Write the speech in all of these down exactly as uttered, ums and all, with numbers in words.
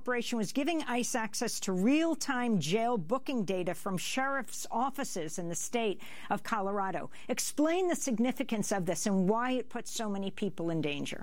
Corporation was giving ICE access to real-time jail booking data from sheriff's offices in the state of Colorado. Explain the significance of this and why it puts so many people in danger.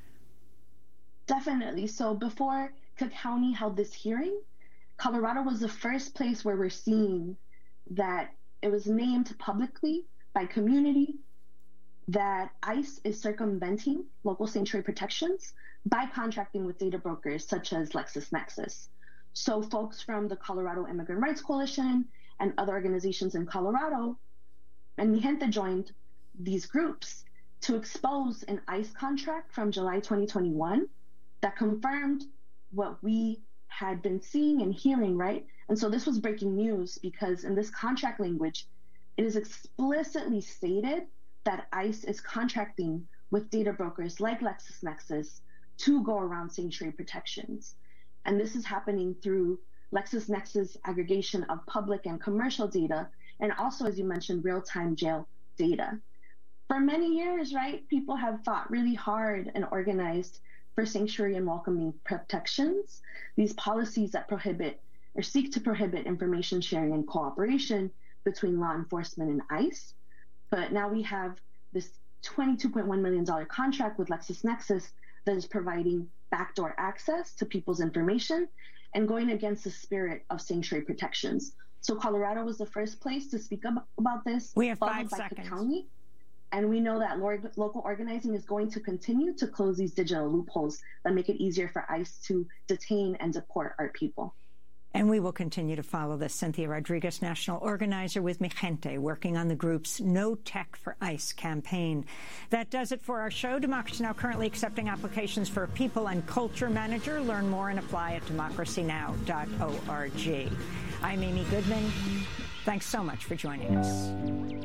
Definitely. So before Cook County held this hearing, Colorado was the first place where we're seeing that it was named publicly by community that ICE is circumventing local sanctuary protections by contracting with data brokers such as LexisNexis. So folks from the Colorado Immigrant Rights Coalition and other organizations in Colorado, and Mi Gente joined these groups to expose an ICE contract from July twenty twenty-one that confirmed what we had been seeing and hearing, right? And so this was breaking news because in this contract language, it is explicitly stated that ICE is contracting with data brokers like LexisNexis to go around sanctuary protections. And this is happening through LexisNexis aggregation of public and commercial data, and also, as you mentioned, real-time jail data. For many years, right, people have fought really hard and organized for sanctuary and welcoming protections, these policies that prohibit or seek to prohibit information sharing and cooperation between law enforcement and ICE. But now we have this twenty-two point one million dollars contract with LexisNexis that is providing backdoor access to people's information and going against the spirit of sanctuary protections. So Colorado was the first place to speak up about this. We have five by seconds. Cook County. And we know that local organizing is going to continue to close these digital loopholes that make it easier for ICE to detain and deport our people. And we will continue to follow this. Cynthia Rodriguez, national organizer with Mi Gente, working on the group's No Tech for ICE campaign. That does it for our show. Democracy Now! Currently accepting applications for a people and culture manager. Learn more and apply at democracy now dot org. I'm Amy Goodman. Thanks so much for joining us.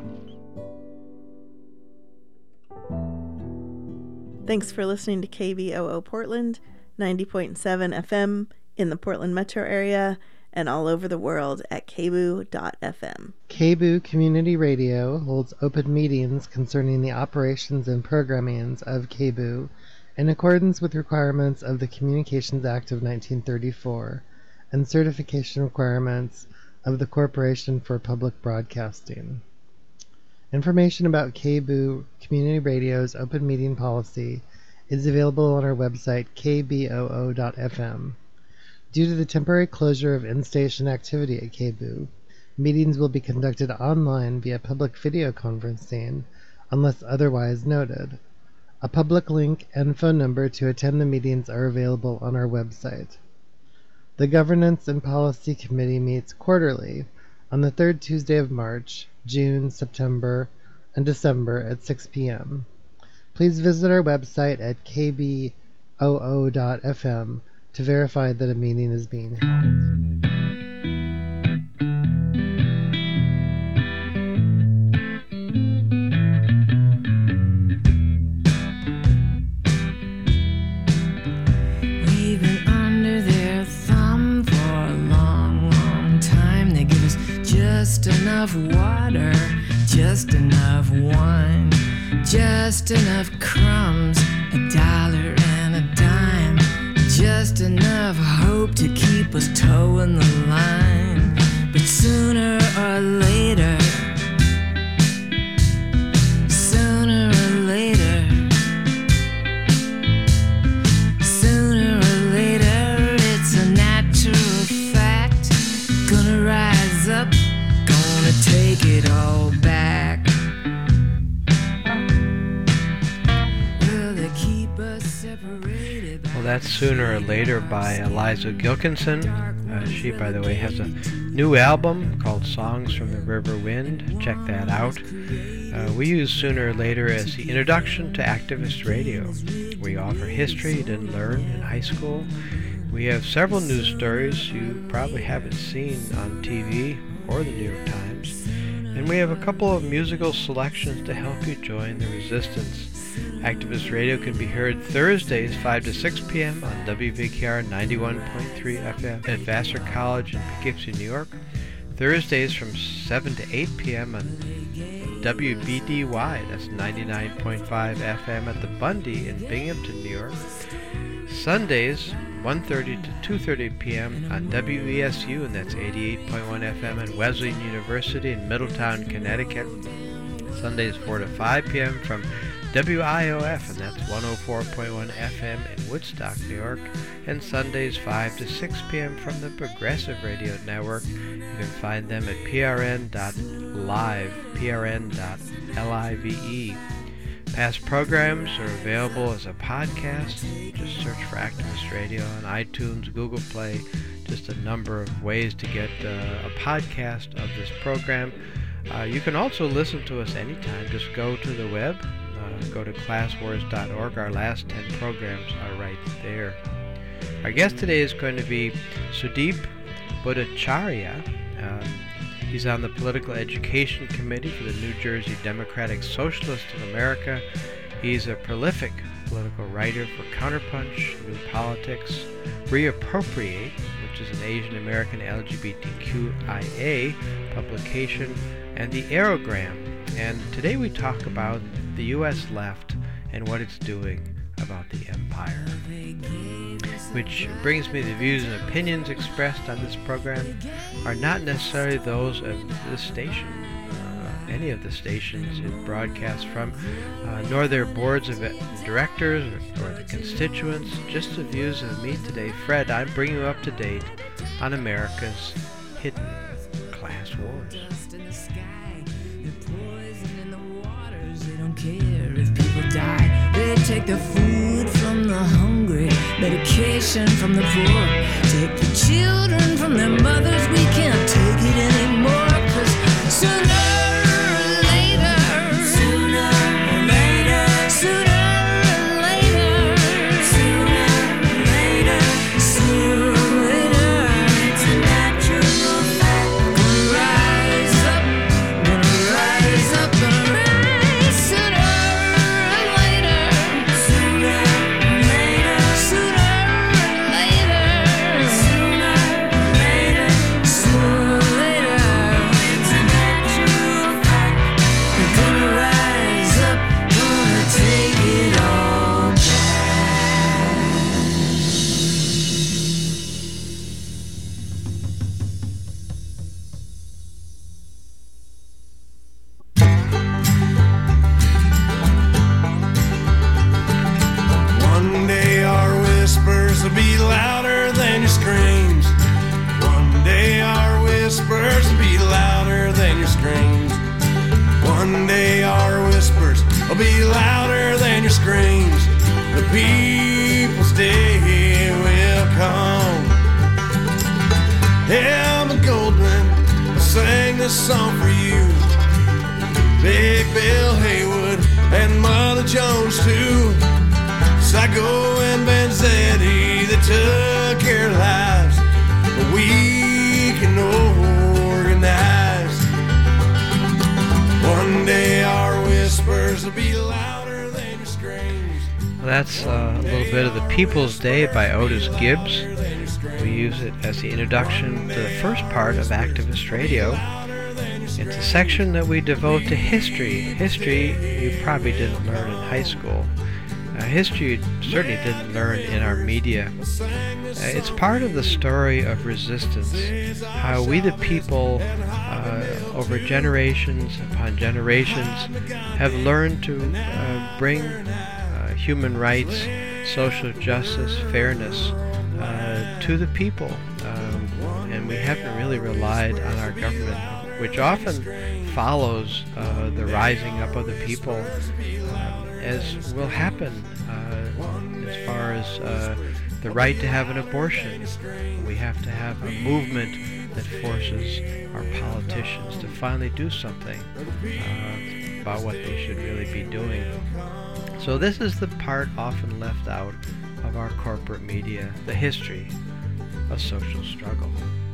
Thanks for listening to K B O O Portland, ninety point seven F M in the Portland metro area and all over the world at k b o o dot f m. K B O O Community Radio holds open meetings concerning the operations and programmings of K B O O in accordance with requirements of the Communications Act of nineteen thirty-four and certification requirements of the Corporation for Public Broadcasting. Information about K B O O Community Radio's open meeting policy is available on our website k b o o dot f m. Due to the temporary closure of in-station activity at K B O O, meetings will be conducted online via public video conferencing unless otherwise noted. A public link and phone number to attend the meetings are available on our website. The Governance and Policy Committee meets quarterly on the third Tuesday of March, June, September, and December at six p.m. Please visit our website at k b o o dot f m to verify that a meeting is being held. We've been under their thumb for a long, long time. They give us just enough water, just enough wine, just enough crumbs, a dollar and a dime, just enough hope to keep us towing the line. But sooner or later, sooner or later, sooner or later, it's a natural fact. Gonna rise up, gonna take it all back. Will they keep us separated? Well, that's Sooner or Later by Eliza Gilkinson. Uh, she, by the way, has a new album called Songs from the River Wind. Check that out. Uh, we use Sooner or Later as the introduction to activist radio. We offer history you didn't learn in high school. We have several news stories you probably haven't seen on T V or the New York Times. And we have a couple of musical selections to help you join the resistance. Activist Radio can be heard Thursdays five to six p.m. on W V K R ninety-one point three F M at Vassar College in Poughkeepsie, New York. Thursdays from seven to eight p.m. on W B D Y, that's ninety-nine point five F M at the Bundy in Binghamton, New York. Sundays from one thirty to two thirty p.m. on W E S U, and that's eighty-eight point one F M at Wesleyan University in Middletown, Connecticut. Sundays four to five p.m. from W I O F, and that's one oh four point one F M in Woodstock, New York. And Sundays five to six p.m. from the Progressive Radio Network. You can find them at P R N dot live, P R N dot live. Past programs are available as a podcast. Just search for Activist Radio on iTunes, Google Play, just a number of ways to get uh, a podcast of this program. Uh, you can also listen to us anytime. Just go to the web, uh, go to class wars dot org. Our last ten programs are right there. Our guest today is going to be Sudeep Bhattacharya. Um, He's on the Political Education Committee for the New Jersey Democratic Socialists of America. He's a prolific political writer for Counterpunch, New Politics, Reappropriate, which is an Asian American L G B T Q I A publication, and the Aerogram. And today we talk about the U S left and what it's doing about the empire. Which brings me the views and opinions expressed on this program are not necessarily those of this station, uh, any of the stations it broadcasts from, uh, nor their boards of directors or, or the constituents, just the views of me today. Fred, I'm bringing you up to date on America's hidden class wars. Care if people die. They take the food from the hungry, medication from the poor, take the children from their mothers. We can't take it anymore, 'cause sooner or later, sooner or later, sooner or later, sooner or later, sooner or later, it's a natural fact. Gonna rise up, gonna rise up, gonna rise. Will be louder than your screams. One day our whispers will be louder than your screams. One day our whispers will be louder than your screams. The people's day will come. Emma Goldman will sing this song for you. Big Bill Haywood and Mother Jones too. Psycho and Vanzetti, they took their lives, but we can organize. One day our whispers will be louder than your screams. Well, that's uh, a little bit of The People's Day by Otis Gibbs. We use it as the introduction to the first part of Activist Radio. It's a section that we devote to history. History you probably didn't learn in high school. Uh, history you certainly didn't learn in our media. Uh, it's part of the story of resistance, how we the people, uh, over generations upon generations, have learned to uh, bring uh, human rights, social justice, fairness uh, to the people. Um, and we haven't really relied on our government, which often follows uh, the rising up of the people, um, as will happen uh, as far as uh, the right to have an abortion. We have to have a movement that forces our politicians to finally do something uh, about what they should really be doing. So this is the part often left out of our corporate media, the history of social struggle.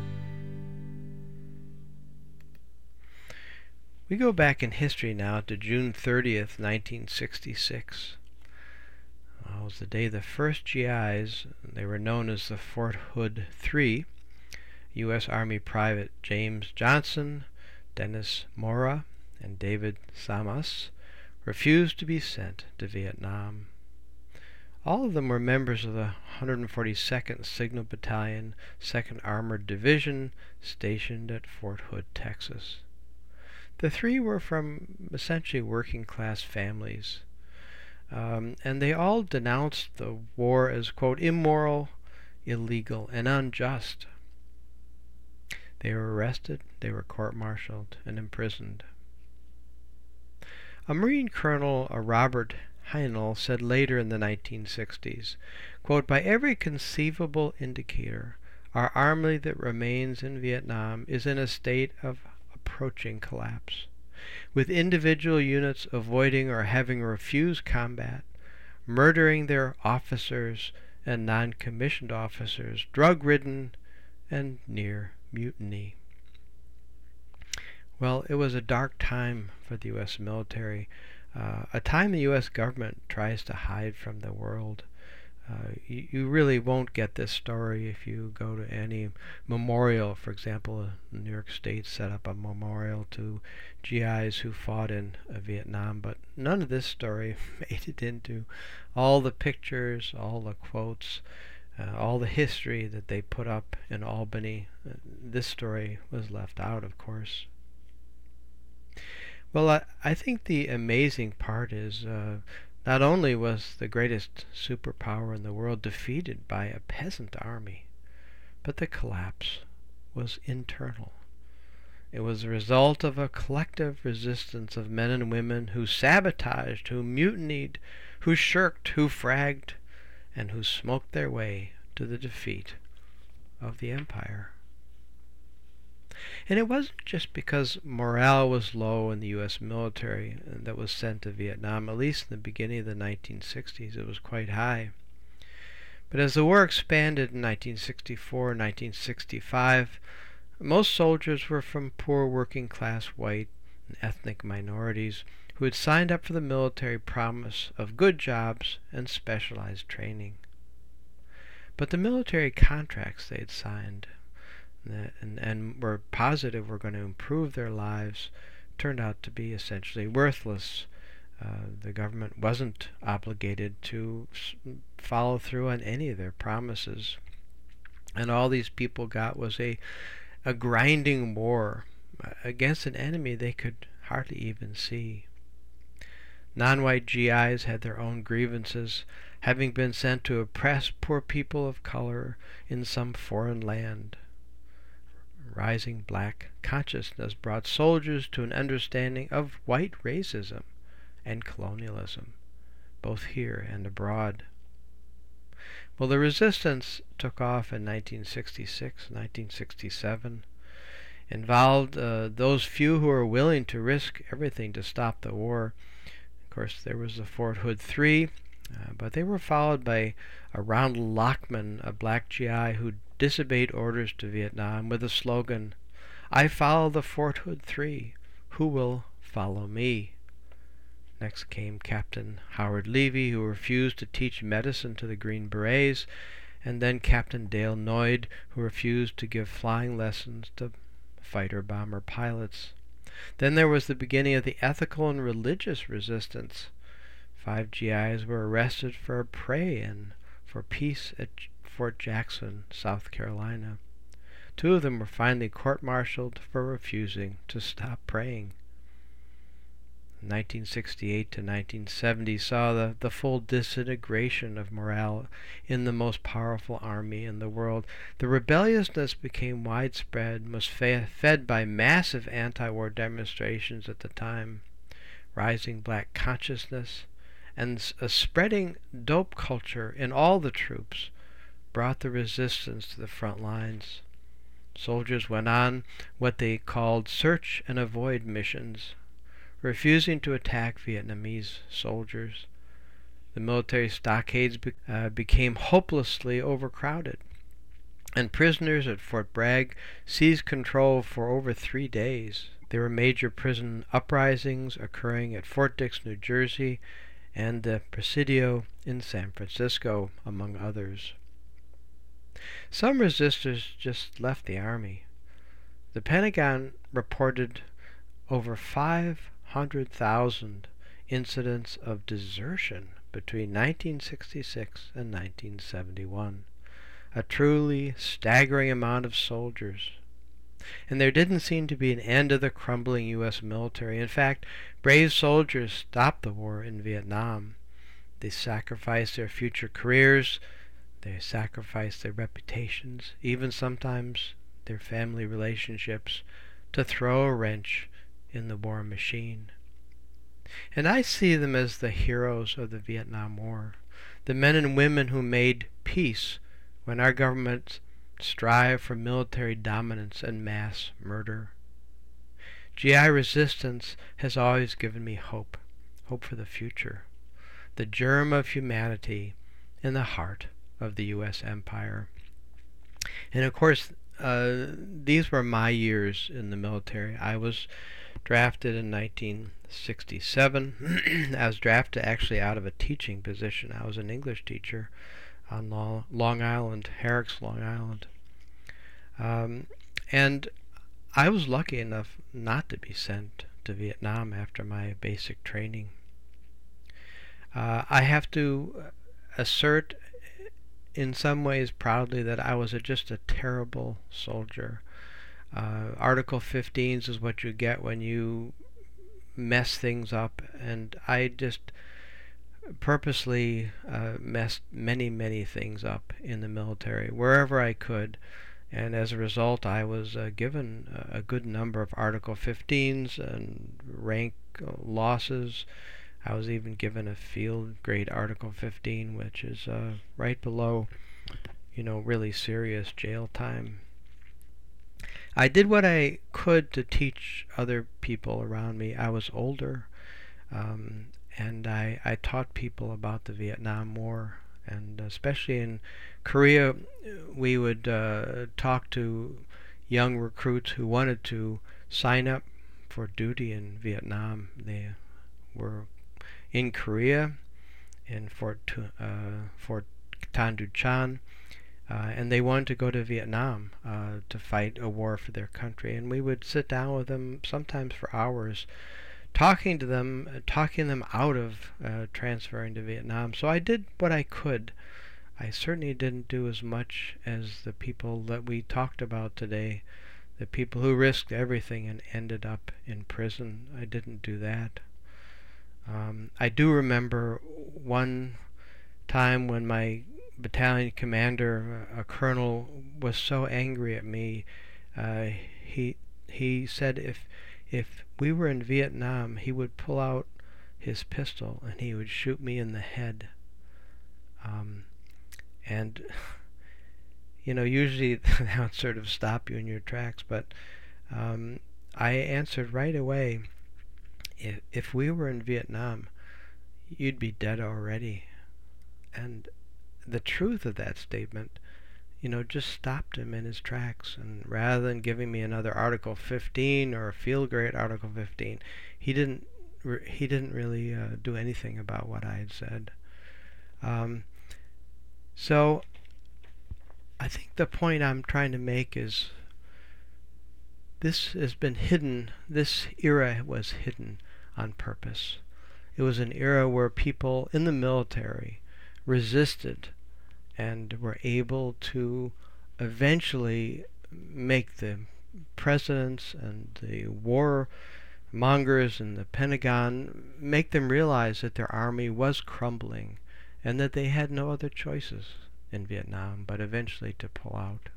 We go back in history now to June thirtieth, nineteen sixty-six. It was the day the first G Is, they were known as the Fort Hood Three, U S Army Private James Johnson, Dennis Mora, and David Samas, refused to be sent to Vietnam. All of them were members of the one hundred forty-second Signal Battalion, second Armored Division, stationed at Fort Hood, Texas. The three were from essentially working-class families, um, and they all denounced the war as, quote, immoral, illegal, and unjust. They were arrested, they were court-martialed, and imprisoned. A Marine Colonel, uh, Robert Heinel, said later in the nineteen sixties, quote, by every conceivable indicator, our army that remains in Vietnam is in a state of approaching collapse, with individual units avoiding or having refused combat, murdering their officers and non-commissioned officers, drug-ridden, and near mutiny. Well, it was a dark time for the U S military, uh, a time the U S government tries to hide from the world. Uh, you, you really won't get this story if you go to any memorial. For example, New York State set up a memorial to G Is who fought in uh, Vietnam, but none of this story made it into all the pictures, all the quotes, uh, all the history that they put up in Albany. Uh, this story was left out, of course. Well, I, I think the amazing part is uh, not only was the greatest superpower in the world defeated by a peasant army, but the collapse was internal. It was the result of a collective resistance of men and women who sabotaged, who mutinied, who shirked, who fragged, and who smoked their way to the defeat of the empire. And it wasn't just because morale was low in the U S military that was sent to Vietnam. At least in the beginning of the nineteen sixties, it was quite high. But as the war expanded in nineteen sixty-four and nineteen sixty-five, most soldiers were from poor working-class white and ethnic minorities who had signed up for the military promise of good jobs and specialized training. But the military contracts they had signed And, and were positive were going to improve their lives, turned out to be essentially worthless. Uh, the government wasn't obligated to s- follow through on any of their promises. And all these people got was a, a grinding war against an enemy they could hardly even see. Non-white G Is had their own grievances, having been sent to oppress poor people of color in some foreign land. Rising black consciousness brought soldiers to an understanding of white racism and colonialism, both here and abroad. Well, the resistance took off in nineteen sixty-six, nineteen sixty-seven, involved uh, those few who were willing to risk everything to stop the war. Of course, there was the Fort Hood Three, uh, but they were followed by a Ronald Lockman, a black G I who disobeyed orders to Vietnam with the slogan, I follow the Fort Hood Three, who will follow me? Next came Captain Howard Levy, who refused to teach medicine to the Green Berets, and then Captain Dale Noyd, who refused to give flying lessons to fighter-bomber pilots. Then there was the beginning of the ethical and religious resistance. Five G Is were arrested for a pray-in for peace at Fort Jackson, South Carolina. Two of them were finally court-martialed for refusing to stop praying. nineteen sixty-eight to nineteen seventy saw the, the full disintegration of morale in the most powerful army in the world. The rebelliousness became widespread and was fa- fed by massive anti-war demonstrations at the time, rising black consciousness, and a spreading dope culture in all the troops brought the resistance to the front lines. Soldiers went on what they called search and avoid missions, refusing to attack Vietnamese soldiers. The military stockades be- uh, became hopelessly overcrowded, and prisoners at Fort Bragg seized control for over three days. There were major prison uprisings occurring at Fort Dix, New Jersey, and the Presidio in San Francisco, among others. Some resistors just left the army. The Pentagon reported over five hundred thousand incidents of desertion between nineteen sixty-six and nineteen seventy-one. A truly staggering amount of soldiers. And there didn't seem to be an end to the crumbling U S military. In fact, brave soldiers stopped the war in Vietnam. They sacrificed their future careers, they sacrificed their reputations, even sometimes their family relationships, to throw a wrench in the war machine. And I see them as the heroes of the Vietnam War, the men and women who made peace when our governments strive for military dominance and mass murder. G I resistance has always given me hope, hope for the future, the germ of humanity in the heart of the U S empire. And of course, uh, these were my years in the military. I was drafted in nineteen sixty-seven. I was drafted actually out of a teaching position. I was an English teacher on Long Island, Herrick's Long Island. Um, and I was lucky enough not to be sent to Vietnam after my basic training. Uh, I have to assert in some ways proudly that I was a, just a terrible soldier. Uh, Article fifteens is what you get when you mess things up, and I just purposely uh, messed many, many things up in the military, wherever I could, and as a result I was uh, given a good number of Article fifteens and rank uh, losses. I was even given a field grade Article fifteen, which is uh, right below, you know, really serious jail time. I did what I could to teach other people around me. I was older, um, and I, I taught people about the Vietnam War, and especially in Korea, we would uh, talk to young recruits who wanted to sign up for duty in Vietnam. They were in Korea, in Fort uh, Fort Tan Du Chan, uh, and they wanted to go to Vietnam uh, to fight a war for their country. And we would sit down with them sometimes for hours, talking to them, uh, talking them out of uh, transferring to Vietnam. So I did what I could. I certainly didn't do as much as the people that we talked about today, the people who risked everything and ended up in prison. I didn't do that. Um, I do remember one time when my battalion commander, a colonel, was so angry at me. Uh, he he said if if we were in Vietnam, he would pull out his pistol and he would shoot me in the head. Um, and you know, usually that would sort of stop you in your tracks, but um, I answered right away, if, if we were in Vietnam, you'd be dead already. And the truth of that statement, you know, just stopped him in his tracks. And rather than giving me another Article fifteen or a field grade Article fifteen, he didn't re- he didn't really uh, do anything about what I had said. Um, so I think the point I'm trying to make is this has been hidden. This era was hidden on purpose. It was an era where people in the military resisted and were able to eventually make the presidents and the war mongers in the Pentagon, make them realize that their army was crumbling and that they had no other choices in Vietnam but eventually to pull out.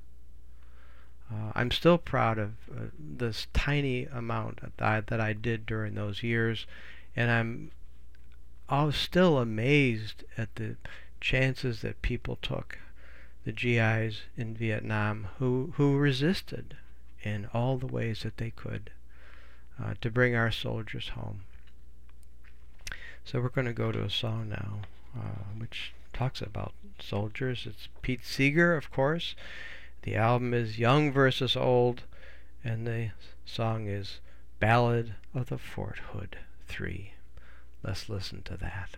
Uh, I'm still proud of uh, this tiny amount that I, that I did during those years, and I'm I was still amazed at the chances that people took, the G Is in Vietnam, who, who resisted in all the ways that they could uh, to bring our soldiers home. So we're going to go to a song now, uh, which talks about soldiers. It's Pete Seeger, of course. The album is Young versus Old, and the song is Ballad of the Fort Hood three. Let's listen to that.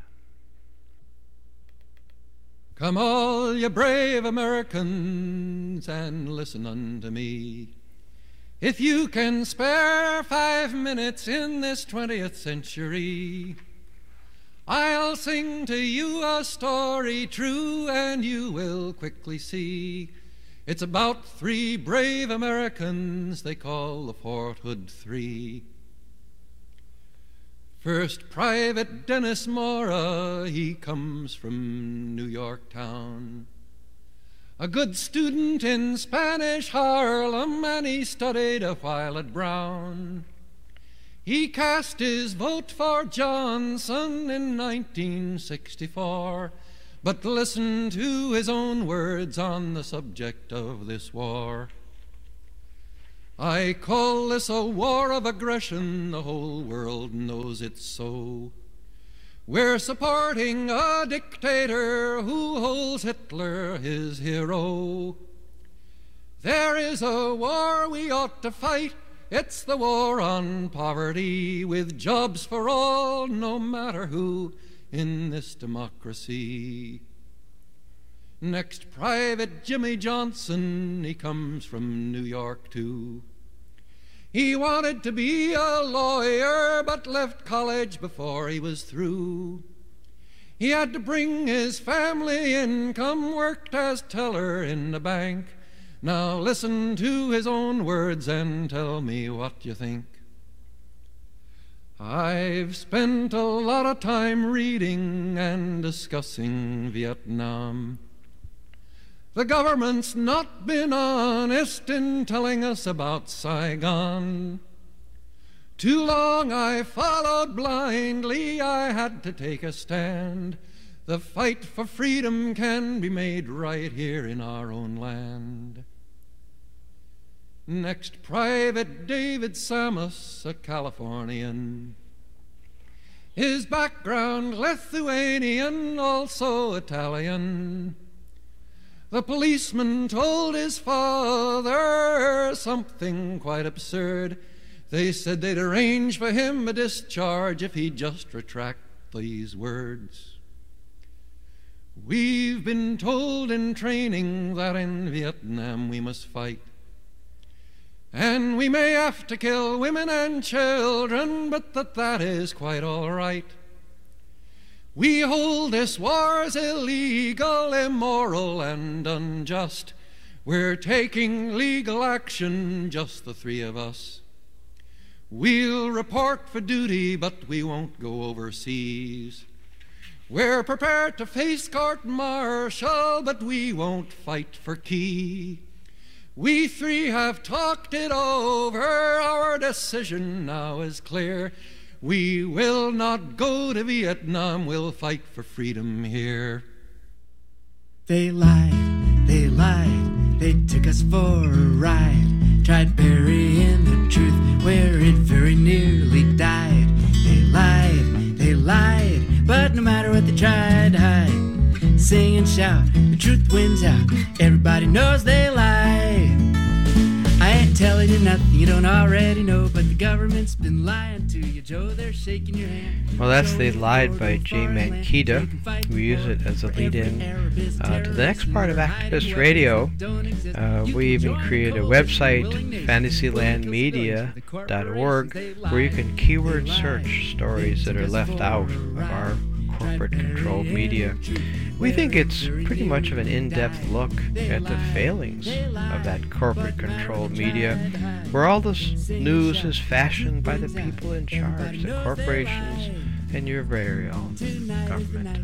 Come all ye brave Americans and listen unto me. If you can spare five minutes in this twentieth century, I'll sing to you a story true, and you will quickly see. It's about three brave Americans they call the Fort Hood Three. First, Private Dennis Mora, he comes from New York town. A good student in Spanish Harlem, and he studied a while at Brown. He cast his vote for Johnson in nineteen sixty-four, but listen to his own words on the subject of this war. I call this a war of aggression, the whole world knows it's so. We're supporting a dictator who holds Hitler his hero. There is a war we ought to fight, it's the war on poverty, with jobs for all, no matter who, in this democracy. Next, Private Jimmy Johnson, he comes from New York too. He wanted to be a lawyer, but left college before he was through. He had to bring his family income, worked as teller in the bank. Now listen to his own words and tell me what you think. I've spent a lot of time reading and discussing Vietnam. The government's not been honest in telling us about Saigon. Too long I followed blindly, I had to take a stand. The fight for freedom can be made right here in our own land. Next, Private David Samus, a Californian. His background Lithuanian, also Italian. The policeman told his father something quite absurd. They said they'd arrange for him a discharge if he'd just retract these words. We've been told in training that in Vietnam we must fight. And we may have to kill women and children, but that that is quite all right. We hold this war's illegal, immoral, and unjust. We're taking legal action, just the three of us. We'll report for duty, but we won't go overseas. We're prepared to face court-martial, but we won't fight for key. We three have talked it over, our decision now is clear. We will not go to Vietnam, we'll fight for freedom here. They lied, they lied, they took us for a ride. Tried burying the truth where it very nearly died. They lied, they lied, but no matter what they tried to hide, sing and shout, the truth wins out, everybody knows they lied. I ain't telling you nothing you don't already know, but the government's been lying to you, Joe. They're shaking your hand. Well, that's They Lied by Jay Manquita. We use it as a lead-in uh, to the next part of Activist Radio. Uh, we even created a website, fantasyland media dot org, where you can keyword search stories that are left out of our corporate-controlled media. We think it's pretty much of an in-depth look at the failings of that corporate-controlled media, where all this news is fashioned by the people in charge, the corporations, and your very own government.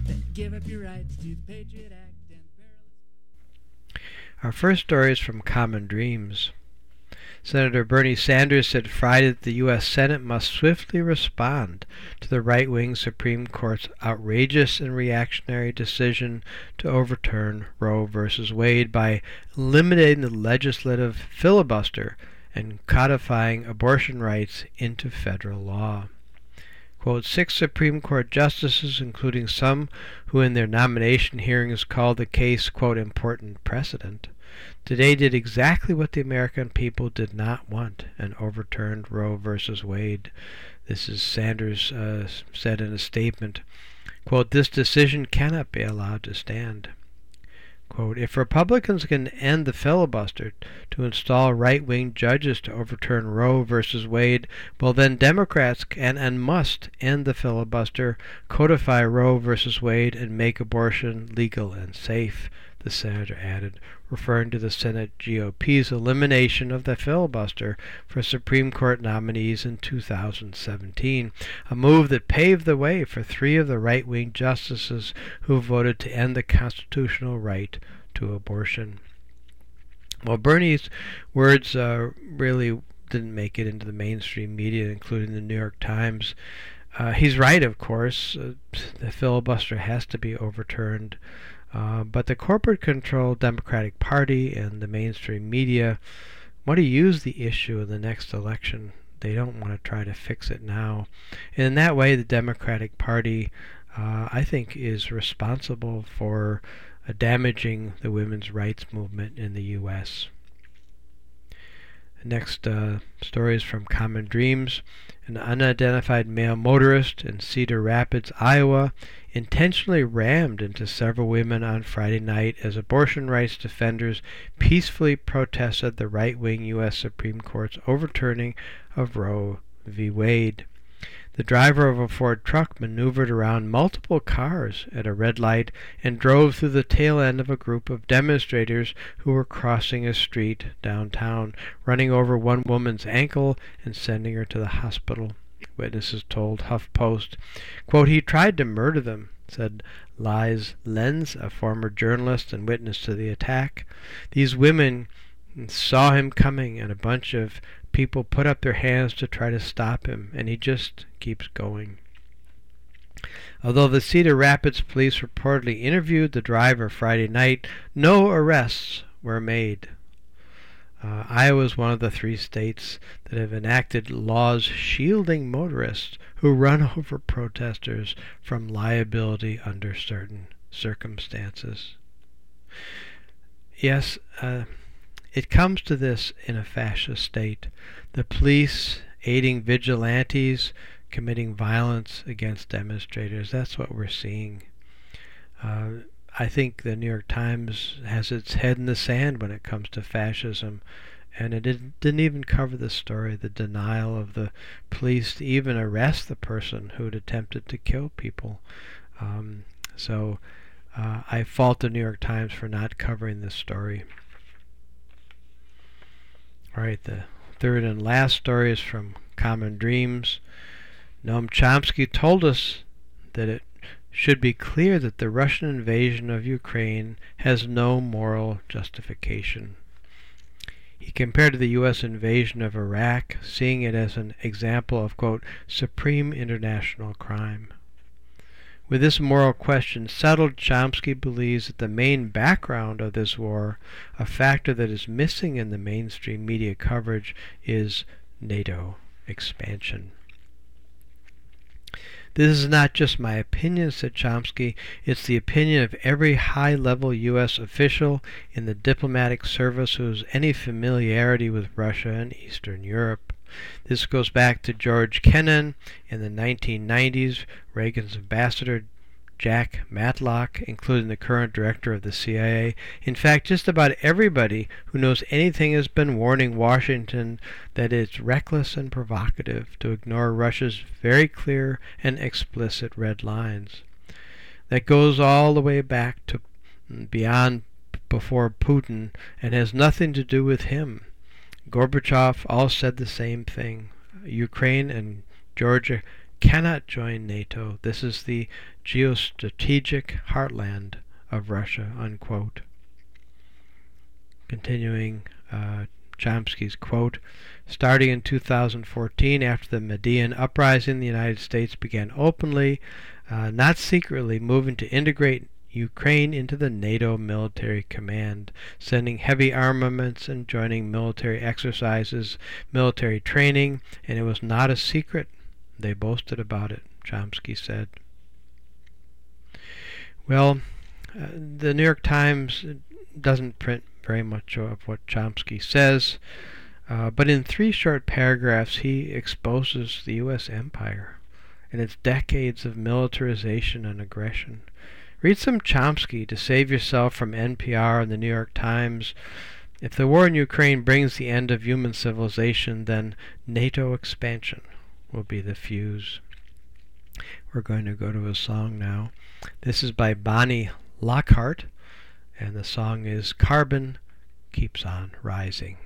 Our first story is from Common Dreams. Senator Bernie Sanders said Friday that the U S Senate must swiftly respond to the right-wing Supreme Court's outrageous and reactionary decision to overturn Roe v. Wade by eliminating the legislative filibuster and codifying abortion rights into federal law. Quote, six Supreme Court justices, including some who in their nomination hearings called the case, quote, important precedent, today did exactly what the American people did not want and overturned Roe v. Wade. This is Sanders uh, said in a statement, quote, this decision cannot be allowed to stand. Quote, if Republicans can end the filibuster to install right-wing judges to overturn Roe versus Wade, well then Democrats can and must end the filibuster, codify Roe versus Wade, and make abortion legal and safe, the senator added, referring to the Senate G O P's elimination of the filibuster for Supreme Court nominees in two thousand seventeen, a move that paved the way for three of the right-wing justices who voted to end the constitutional right to abortion. Well, Bernie's words uh, really didn't make it into the mainstream media, including the New York Times. Uh, he's right, of course. Uh, the filibuster has to be overturned. Uh, but the corporate-controlled Democratic Party and the mainstream media want to use the issue in the next election. They don't want to try to fix it now. And in that way, the Democratic Party, uh, I think, is responsible for uh, damaging the women's rights movement in the U S Next uh, story is from Common Dreams. An unidentified male motorist in Cedar Rapids, Iowa, intentionally rammed into several women on Friday night as abortion rights defenders peacefully protested the right-wing U S Supreme Court's overturning of Roe v. Wade. The driver of a Ford truck maneuvered around multiple cars at a red light and drove through the tail end of a group of demonstrators who were crossing a street downtown, running over one woman's ankle and sending her to the hospital. Witnesses told HuffPost, quote, he tried to murder them, said Liz Lenz, a former journalist and witness to the attack. These women saw him coming, and a bunch of people put up their hands to try to stop him, and he just keeps going. Although the Cedar Rapids police reportedly interviewed the driver Friday night, no arrests were made. Uh, Iowa is one of the three states that have enacted laws shielding motorists who run over protesters from liability under certain circumstances. Yes, uh, it comes to this in a fascist state. The police aiding vigilantes committing violence against demonstrators. That's what we're seeing. Uh, I think the New York Times has its head in the sand when it comes to fascism, and it didn't, didn't even cover the story, the denial of the police to even arrest the person who had attempted to kill people. Um, so uh, I fault the New York Times for not covering this story. All right, the third and last story is from Common Dreams. Noam Chomsky told us that it should be clear that the Russian invasion of Ukraine has no moral justification. He compared to the U S invasion of Iraq, seeing it as an example of, quote, supreme international crime. With this moral question settled, Chomsky believes that the main background of this war, a factor that is missing in the mainstream media coverage, is NATO expansion. This is not just my opinion, said Chomsky. It's the opinion of every high-level U S official in the diplomatic service who has any familiarity with Russia and Eastern Europe. This goes back to George Kennan in the nineteen nineties, Reagan's ambassador Jack Matlock, including the current director of the C I A. In fact, just about everybody who knows anything has been warning Washington that it's reckless and provocative to ignore Russia's very clear and explicit red lines. That goes all the way back to beyond before Putin and has nothing to do with him. Gorbachev all said the same thing. Ukraine and Georgia cannot join NATO. This is the geostrategic heartland of Russia, unquote. Continuing uh, Chomsky's quote, starting in two thousand fourteen, after the Maidan uprising, the United States began openly, uh, not secretly, moving to integrate Ukraine into the NATO military command, sending heavy armaments and joining military exercises, military training, and it was not a secret. They boasted about it, Chomsky said. Well, uh, the New York Times doesn't print very much of what Chomsky says, uh, but in three short paragraphs he exposes the U S empire and its decades of militarization and aggression. Read some Chomsky to save yourself from N P R and the New York Times. If the war in Ukraine brings the end of human civilization, then NATO expansion will be the fuse. We're going to go to a song now. This is by Bonnie Lockhart, and the song is Carbon Keeps on Rising.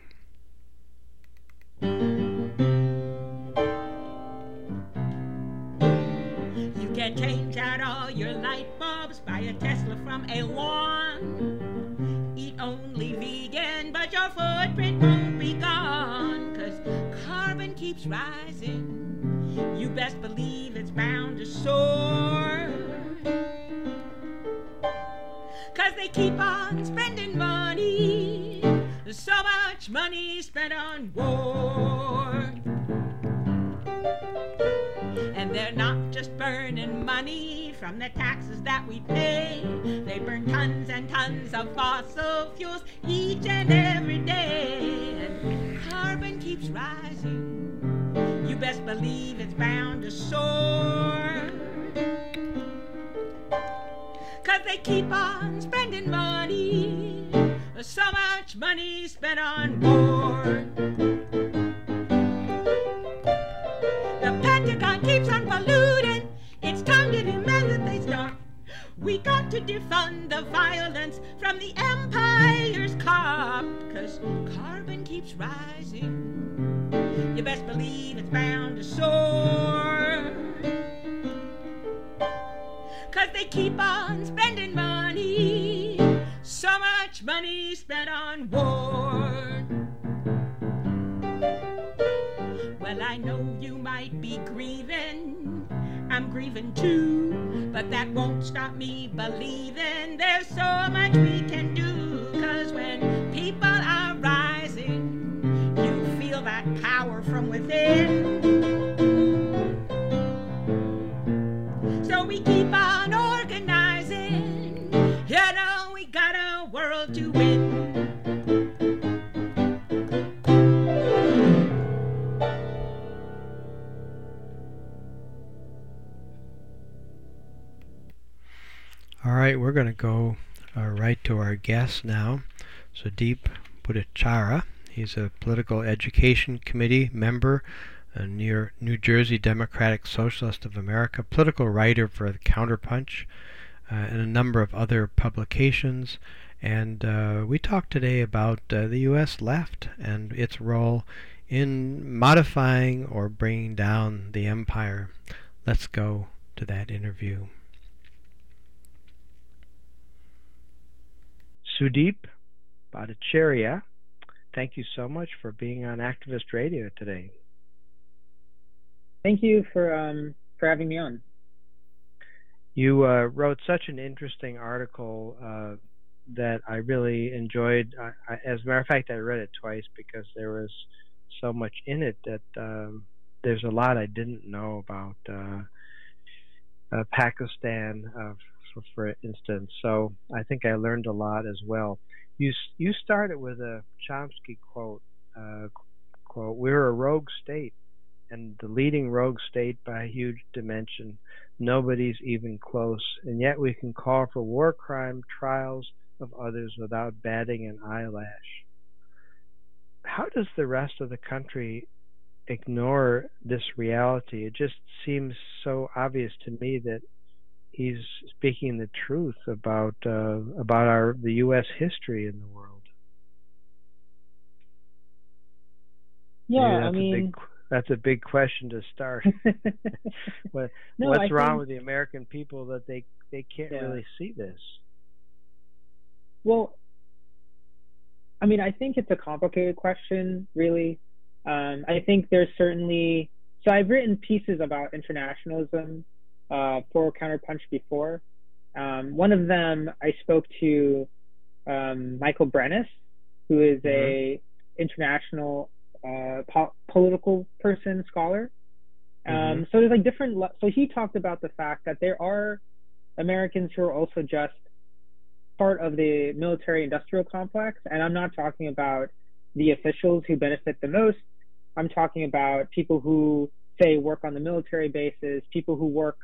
You can change out all your light bulbs, buy a Tesla from a lawn. Eat only vegan, but your footprint won't be gone, 'cause carbon keeps rising. You best believe it's bound to soar, 'cause they keep on spending money. There's so much money spent on war. And they're not just burning money from the taxes that we pay. They burn tons and tons of fossil fuels each and every day. And carbon keeps rising. You best believe it's bound to soar, 'cause they keep on spending money. There's so much money spent on war. The Pentagon keeps on polluting. It's time to demand that they start. We got to defund the violence from the empire's cop, 'cause carbon keeps rising. You best believe it's bound to soar, 'cause they keep on spending money. So much money spent on war. Well, I know you might be grieving. I'm grieving too, but that won't stop me believing there's so much we can do. 'Cause when people are rising, you feel that power from within. So we keep on organizing. You know we got a world to win. All right, we're going to go uh, right to our guest now, Sudeep Bhattacharya. He's a political education committee member, a near New Jersey Democratic Socialist of America, political writer for the Counterpunch, uh, and a number of other publications. And uh, we talked today about uh, the U S left and its role in modifying or bringing down the empire. Let's go to that interview. Sudeep Bhattacharya, thank you so much for being on Activist Radio today. Thank you for um, for having me on. You uh, wrote such an interesting article uh, that I really enjoyed. I, I, as a matter of fact, I read it twice because there was so much in it that um, there's a lot I didn't know about uh, uh, Pakistan, uh, for, for instance. So I think I learned a lot as well. You you started with a Chomsky quote. Uh, quote: "We're a rogue state, and the leading rogue state by a huge dimension. Nobody's even close, and yet we can call for war crime trials of others without batting an eyelash." How does the rest of the country ignore this reality? It just seems so obvious to me that he's speaking the truth about uh, about our the U S history in the world. Yeah, that's I mean, a big, that's a big question to start. what, no, what's I wrong think, with the American people that they they can't yeah. really see this? Well, I mean, I think it's a complicated question, really. Um, I think there's certainly, so I've written pieces about internationalism uh, for Counterpunch before. Um, one of them, I spoke to um, Michael Brenes, who is mm-hmm. a international uh, po- political person, scholar. Um, mm-hmm. So there's like different, le- so he talked about the fact that there are Americans who are also just part of the military industrial complex, and I'm not talking about the officials who benefit the most. I'm talking about people who say work on the military bases, people who work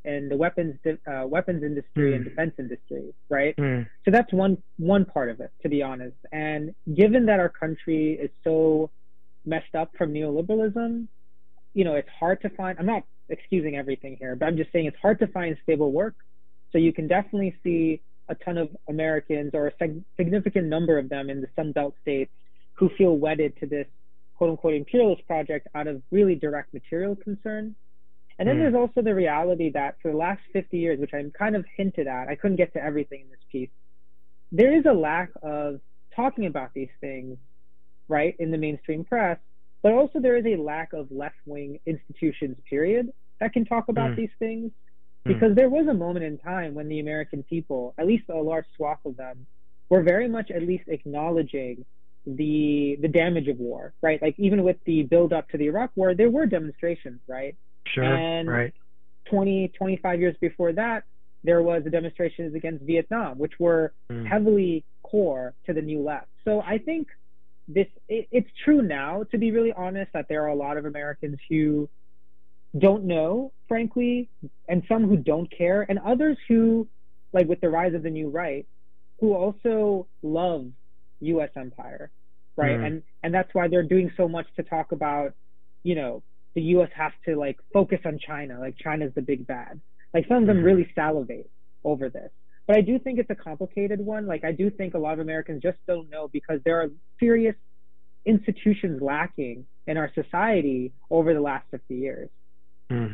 in the weapons uh, weapons industry mm. and defense industry, right? Mm. So that's one one part of it, to be honest. And given that our country is so messed up from neoliberalism, you know, it's hard to find, I'm not excusing everything here, but I'm just saying it's hard to find stable work. So you can definitely see a ton of Americans, or a sig- significant number of them in the Sun Belt states, who feel wedded to this quote unquote imperialist project out of really direct material concern. And then mm. there's also the reality that for the last fifty years, which I'm kind of hinted at, I couldn't get to everything in this piece, there is a lack of talking about these things, right, in the mainstream press, but also there is a lack of left-wing institutions, period, that can talk about mm. these things. Because mm. there was a moment in time when the American people, at least a large swath of them, were very much at least acknowledging the the damage of war, right? Like even with the build up to the Iraq War, there were demonstrations, right? Sure, and right. twenty, twenty-five years before that, there was the demonstrations against Vietnam, which were mm. heavily core to the New Left. So I think this, it, it's true now, to be really honest, that there are a lot of Americans who don't know, frankly, and some who don't care, and others who, like with the rise of the new right, who also love U S empire, right? Mm. And and that's why they're doing so much to talk about, you know, the U S has to like focus on China, like China's the big bad. Like some of them mm. really salivate over this. But I do think it's a complicated one. Like I do think a lot of Americans just don't know, because there are serious institutions lacking in our society over the last fifty years. Hmm.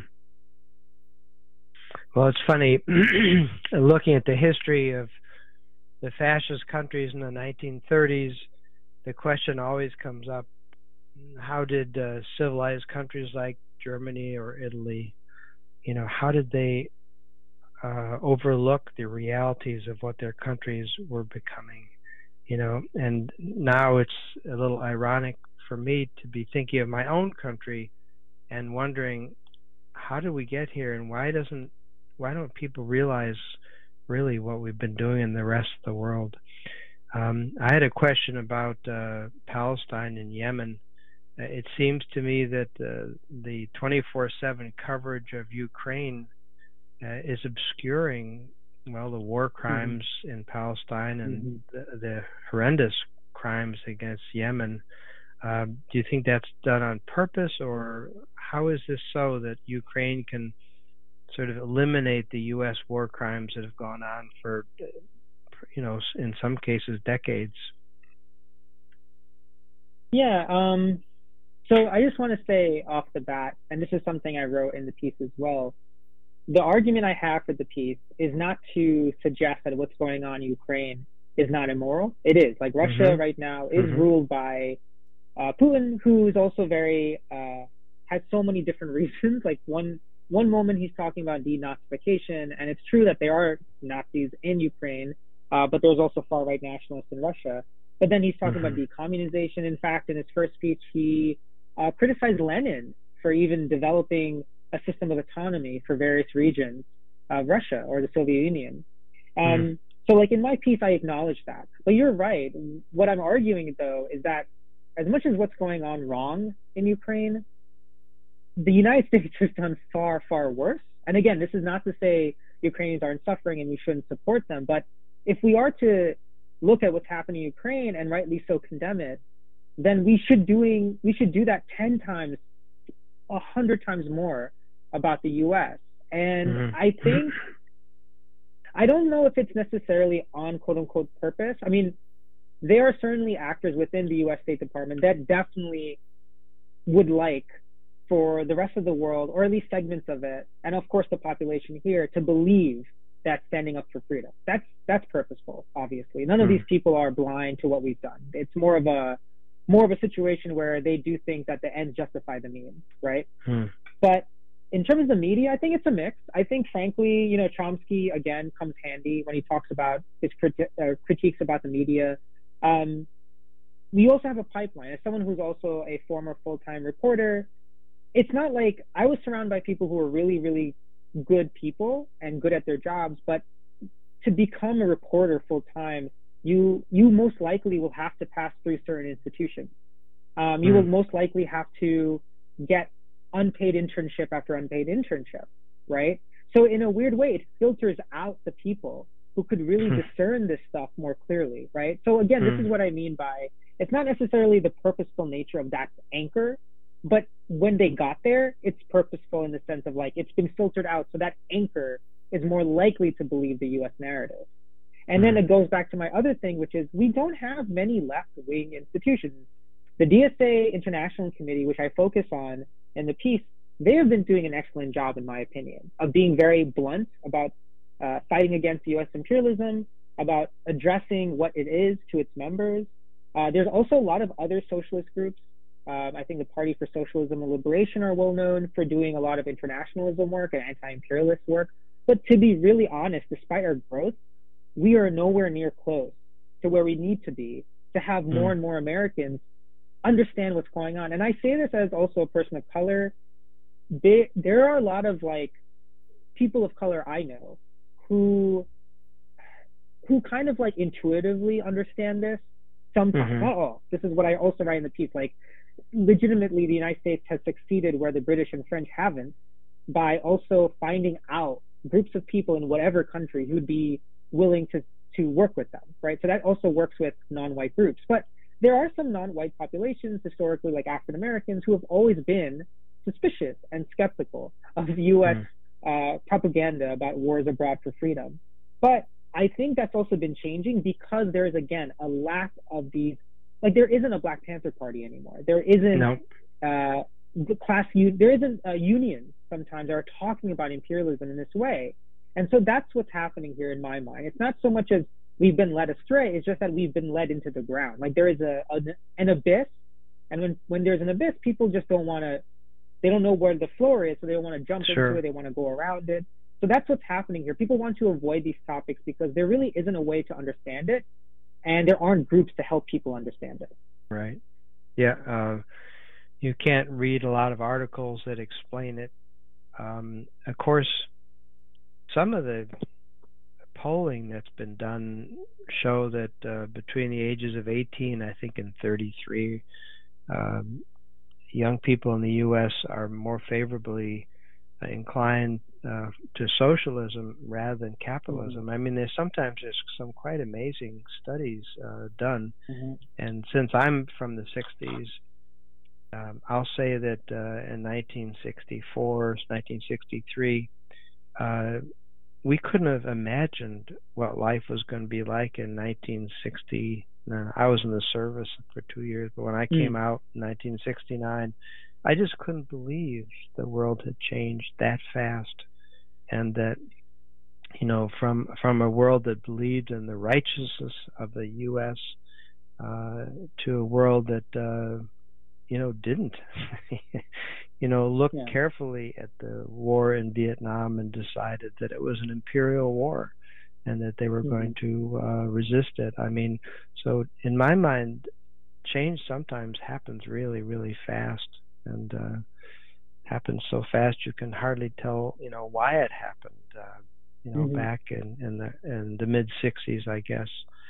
Well, it's funny, looking at the history of the fascist countries in the nineteen thirties, the question always comes up, how did uh, civilized countries like Germany or Italy, you know, how did they uh, overlook the realities of what their countries were becoming, you know? And now it's a little ironic for me to be thinking of my own country and wondering, how did we get here, and why doesn't why don't people realize really what we've been doing in the rest of the world? Um, I had a question about uh, Palestine and Yemen. Uh, it seems to me that uh, the twenty-four seven coverage of Ukraine uh, is obscuring, well, the war crimes mm-hmm. in Palestine and mm-hmm. the, the horrendous crimes against Yemen. Uh, do you think that's done on purpose, or how is this so that Ukraine can sort of eliminate the U S war crimes that have gone on for, you know, in some cases, decades? Yeah. Um, so I just want to say off the bat, and this is something I wrote in the piece as well, the argument I have for the piece is not to suggest that what's going on in Ukraine is not immoral. It is. Like Russia mm-hmm. right now is mm-hmm. ruled by Uh, Putin, who is also very, uh, has so many different reasons. Like one one moment he's talking about denazification, and it's true that there are Nazis in Ukraine, uh, but there's also far-right nationalists in Russia. But then he's talking mm-hmm. about decommunization. In fact, in his first speech, he uh, criticized Lenin for even developing a system of autonomy for various regions of Russia or the Soviet Union. Um, mm-hmm. So like in my piece, I acknowledge that. But you're right. What I'm arguing, though, is that as much as what's going on wrong in Ukraine, the United States has done far, far worse. And again, this is not to say Ukrainians aren't suffering and we shouldn't support them. But if we are to look at what's happening in Ukraine and rightly so condemn it, then we should doing we should do that ten times, a hundred times more about the U S. And mm-hmm. I think, I don't know if it's necessarily on quote unquote purpose. I mean, there are certainly actors within the U S State Department that definitely would like for the rest of the world, or at least segments of it, and of course the population here, to believe that standing up for freedom. That's that's purposeful, obviously. None of mm. these people are blind to what we've done. It's more of a more of a situation where they do think that the ends justify the means, right? Mm. But in terms of the media, I think it's a mix. I think, frankly, you know, Chomsky, again, comes handy when he talks about his criti- uh, critiques about the media. Um, we also have a pipeline. As someone who's also a former full-time reporter, it's not like I was surrounded by people who were really, really good people and good at their jobs, but to become a reporter full-time, you you most likely will have to pass through certain institutions. Um, you mm. will most likely have to get unpaid internship after unpaid internship, right? So in a weird way, it filters out the people who could really discern this stuff more clearly, right? So again, this is what I mean by, it's not necessarily the purposeful nature of that anchor, but when they got there, it's purposeful in the sense of like, it's been filtered out. So that anchor is more likely to believe the U S narrative. And then it goes back to my other thing, which is we don't have many left-wing institutions. The D S A International Committee, which I focus on in the piece, they have been doing an excellent job, in my opinion, of being very blunt about uh, fighting against U S imperialism, about addressing what it is to its members. Uh, there's also a lot of other socialist groups. Um, I think the Party for Socialism and Liberation are well known for doing a lot of internationalism work and anti-imperialist work. But to be really honest, despite our growth, we are nowhere near close to where we need to be to have mm. more and more Americans understand what's going on. And I say this as also a person of color. They, there are a lot of like people of color I know who who kind of like intuitively understand this. Sometimes, mm-hmm. oh, this is what I also write in the piece. Like, legitimately, the United States has succeeded where the British and French haven't by also finding out groups of people in whatever country who'd be willing to to work with them, right? So that also works with non-white groups. But there are some non-white populations, historically, like African Americans, who have always been suspicious and skeptical of U S mm. uh, propaganda about wars abroad for freedom. But I think that's also been changing because there is, again, a lack of these, like there isn't a Black Panther Party anymore. There isn't nope. uh, the class, un- there isn't uh, unions sometimes that are talking about imperialism in this way. And so that's what's happening here in my mind. It's not so much as we've been led astray, it's just that we've been led into the ground. Like there is a, a an abyss, and when, when there's an abyss, people just don't want to, they don't know where the floor is, so they don't want to jump sure. into it, they want to go around it. So that's what's happening here. People want to avoid these topics because there really isn't a way to understand it, and there aren't groups to help people understand it. Right. Yeah. Uh, you can't read a lot of articles that explain it. Um, of course, some of the polling that's been done show that uh, between the ages of eighteen, I think, and thirty-three, um, young people in the U S are more favorably inclined uh, to socialism rather than capitalism. Mm-hmm. I mean, there's sometimes there's some quite amazing studies uh, done, mm-hmm. and since I'm from the sixties, um, I'll say that uh, in nineteen sixty-four, nineteen sixty-three, uh, we couldn't have imagined what life was going to be like in nineteen sixty. Uh, I was in the service for two years, but when I came mm. out in nineteen sixty-nine, I just couldn't believe the world had changed that fast, and that, you know, from from a world that believed in the righteousness of the U S uh, to a world that uh, you know didn't. You know, looked yeah. carefully at the war in Vietnam and decided that it was an imperial war, and that they were mm-hmm. going to uh, resist it. I mean, so in my mind, change sometimes happens really, really fast. And uh, happens so fast you can hardly tell, you know, why it happened. Uh, you know, mm-hmm. back in, in the in the mid sixties, I guess.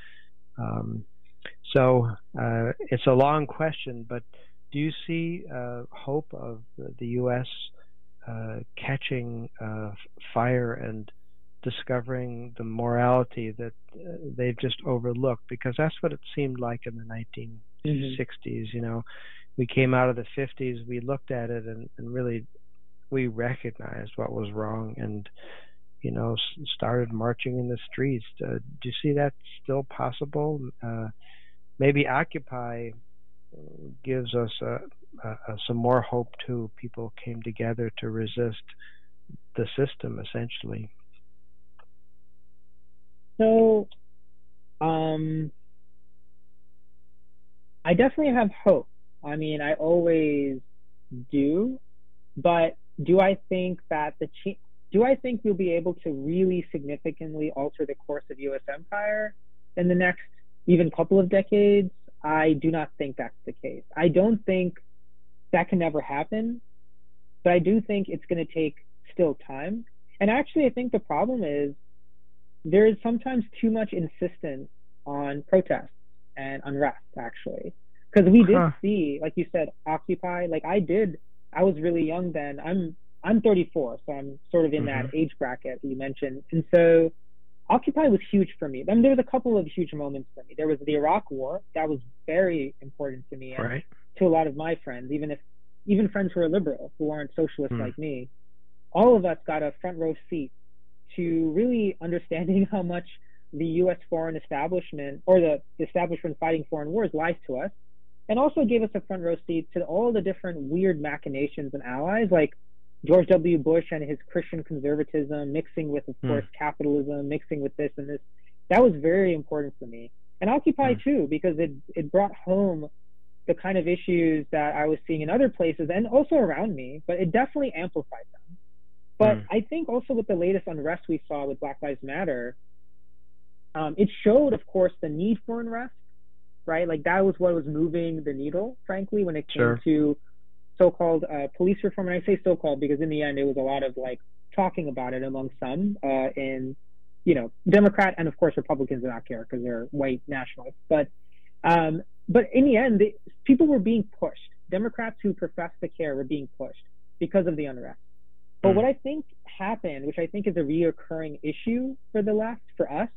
Um, so uh, it's a long question, but do you see uh, hope of the, the U S uh, catching uh, fire and discovering the morality that uh, they've just overlooked? Because that's what it seemed like in the nineteen sixties. Mm-hmm. You know. We came out of the fifties, we looked at it, and, and really we recognized what was wrong, and, you know, started marching in the streets. Uh, do you see that still possible? Uh, maybe Occupy gives us a, a, a, some more hope, too. People came together to resist the system, essentially. So, um, I definitely have hope. I mean, I always do, but do I think that the ch- do I think we'll be able to really significantly alter the course of U S empire in the next even couple of decades? I do not think that's the case. I don't think that can never happen, but I do think it's going to take still time. And actually, I think the problem is there is sometimes too much insistence on protests and unrest, actually. Because we did huh. see, like you said, Occupy. Like I did, I was really young then. I'm I'm thirty-four, so I'm sort of in Mm-hmm. that age bracket that you mentioned. And so Occupy was huge for me. I mean, there was a couple of huge moments for me. There was the Iraq War. That was very important to me and Right. to a lot of my friends, even if even friends who are liberal, who aren't socialists Mm. like me. All of us got a front row seat to really understanding how much the U S foreign establishment or the establishment fighting foreign wars lies to us, and also gave us a front row seat to all the different weird machinations and allies, like George W. Bush and his Christian conservatism mixing with, of Mm. course, capitalism, mixing with this and this. That was very important for me. And Occupy Mm. too, because it, it brought home the kind of issues that I was seeing in other places and also around me, but it definitely amplified them. But Mm. I think also with the latest unrest we saw with Black Lives Matter, um, it showed, of course, the need for unrest, right? Like that was what was moving the needle, frankly, when it came Sure. to so-called uh, police reform. And I say so-called because in the end, it was a lot of like talking about it among some uh, in, you know, Democrat and of course Republicans do not care because they're white nationalists. But um, but in the end, they, people were being pushed. Democrats who profess to care were being pushed because of the unrest. But Mm. what I think happened, which I think is a reoccurring issue for the left, for us,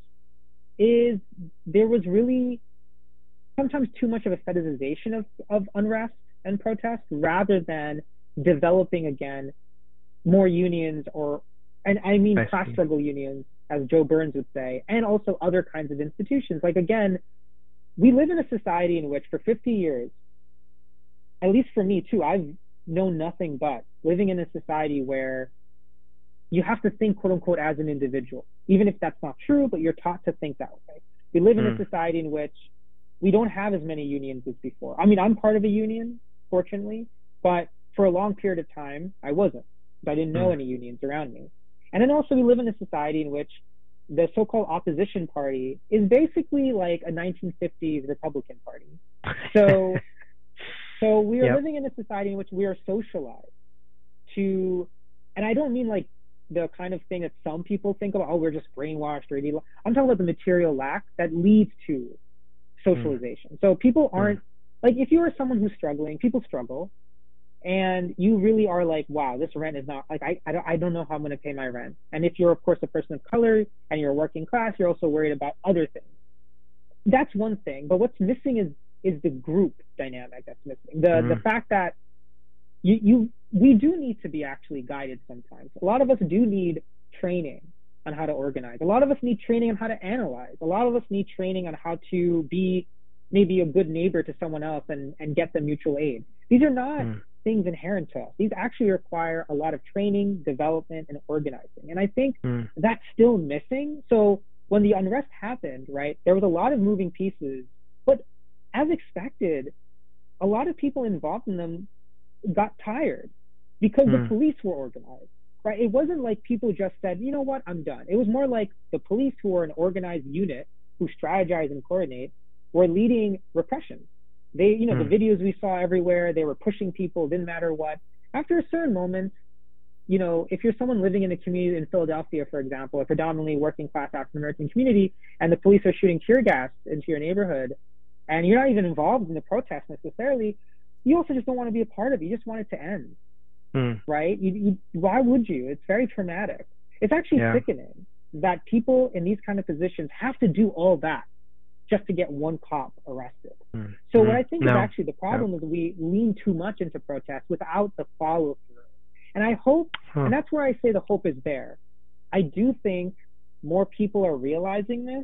is there was really sometimes too much of a fetishization of, of unrest and protest rather than developing again more unions or, and I mean I class see. struggle unions, as Joe Burns would say, and also other kinds of institutions. Like again, we live in a society in which for fifty years, at least for me too, I've known nothing but living in a society where you have to think quote unquote as an individual, even if that's not true, but you're taught to think that way. We live in Mm. a society in which we don't have as many unions as before. I mean, I'm part of a union, fortunately, but for a long period of time, I wasn't. I didn't know Mm. any unions around me. And then also we live in a society in which the so-called opposition party is basically like a nineteen fifties Republican party. So, so we are Yep. living in a society in which we are socialized to, and I don't mean like the kind of thing that some people think about, oh, we're just brainwashed or illegal. I'm talking about the material lack that leads to socialization. Mm. So people aren't, mm. like if you are someone who's struggling, people struggle, and you really are like, wow, this rent is not, like, I, I, don't, I don't know how I'm going to pay my rent. And if you're, of course, a person of color and you're working class, you're also worried about other things. That's one thing. But what's missing is is the group dynamic that's missing. The mm. the fact that you, you we do need to be actually guided sometimes. A lot of us do need training on how to organize. A lot of us need training on how to analyze. A lot of us need training on how to be maybe a good neighbor to someone else and, and get them mutual aid. These are not mm. things inherent to us. These actually require a lot of training, development, and organizing. And I think mm. that's still missing. So when the unrest happened, right, there was a lot of moving pieces, but as expected, a lot of people involved in them got tired because mm. the police were organized, right? It wasn't like people just said, you know what, I'm done. It was more like the police, who were an organized unit, who strategize and coordinate, were leading repression. They, you know, mm. the videos we saw everywhere, they were pushing people, didn't matter what. After a certain moment, you know, if you're someone living in a community in Philadelphia, for example, a predominantly working class African American community, and the police are shooting tear gas into your neighborhood, and you're not even involved in the protest necessarily, you also just don't want to be a part of it. You just want it to end, mm. right? You, you, why would you? It's very traumatic. It's actually yeah. sickening that people in these kind of positions have to do all that just to get one cop arrested. Mm. So mm. what I think no. is actually the problem no. is we lean too much into protest without the follow-through. And I hope, huh. and that's where I say the hope is there. I do think more people are realizing this.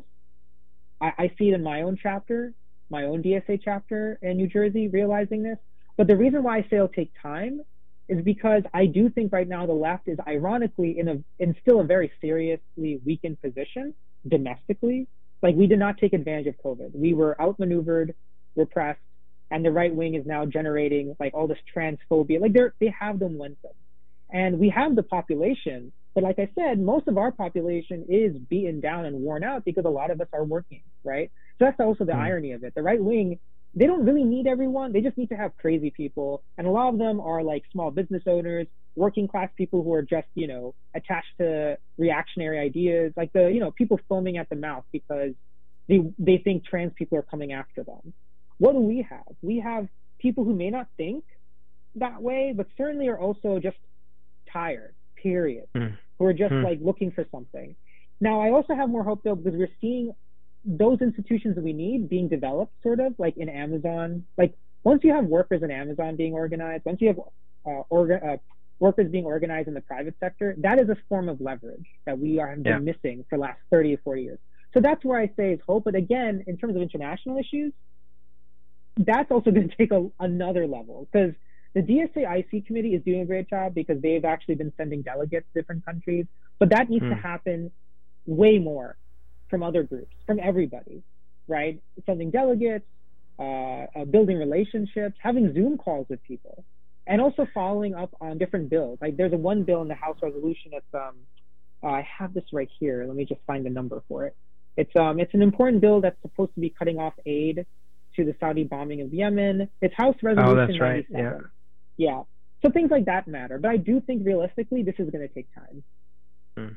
I, I see it in my own chapter, my own D S A chapter in New Jersey, realizing this. But the reason why I say it'll take time is because I do think right now the left is ironically in a in still a very seriously weakened position domestically. Like, we did not take advantage of COVID. We were outmaneuvered, repressed, and the right wing is now generating like all this transphobia. Like they're they have the momentum. And we have the population, but like I said, most of our population is beaten down and worn out because a lot of us are working, right? So that's also the mm. irony of it. The right wing, they don't really need everyone. They just need to have crazy people. And a lot of them are like small business owners, working class people who are just, you know, attached to reactionary ideas, like the, you know, people foaming at the mouth because they, they think trans people are coming after them. What do we have? We have people who may not think that way, but certainly are also just tired, period, mm. who are just mm. like looking for something. Now, I also have more hope though, because we're seeing those institutions that we need being developed, sort of like in Amazon. Like once you have workers in Amazon being organized, once you have uh, orga- uh, workers being organized in the private sector, that is a form of leverage that we are have been yeah. missing for the last thirty or forty years. So that's where I say is hope. But again, in terms of international issues, that's also going to take a, another level, because the D S A I C committee is doing a great job because they've actually been sending delegates to different countries, but that needs mm. to happen way more from other groups, from everybody, right? Sending delegates, uh, uh, building relationships, having Zoom calls with people, and also following up on different bills. Like there's a one bill in the House resolution that's, um, uh, I have this right here. Let me just find the number for it. It's um, it's an important bill that's supposed to be cutting off aid to the Saudi bombing of Yemen. It's House Resolution oh, that's right. ninety-seven. Yeah. Yeah. So things like that matter. But I do think realistically, this is going to take time. Hmm.